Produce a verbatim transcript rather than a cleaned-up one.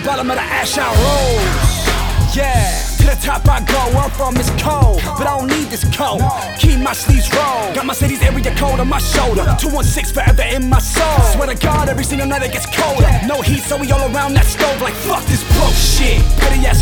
bottom of the ash I rose. Yeah, to the top I go, where I'm from is cold, but I don't need this coat. Keep my sleeves rolled, got my city's area code on my shoulder. Two one six forever in my soul. Swear to God, every single night it gets colder. No heat, so we all around that stove like fuck this bullshit. Petty ass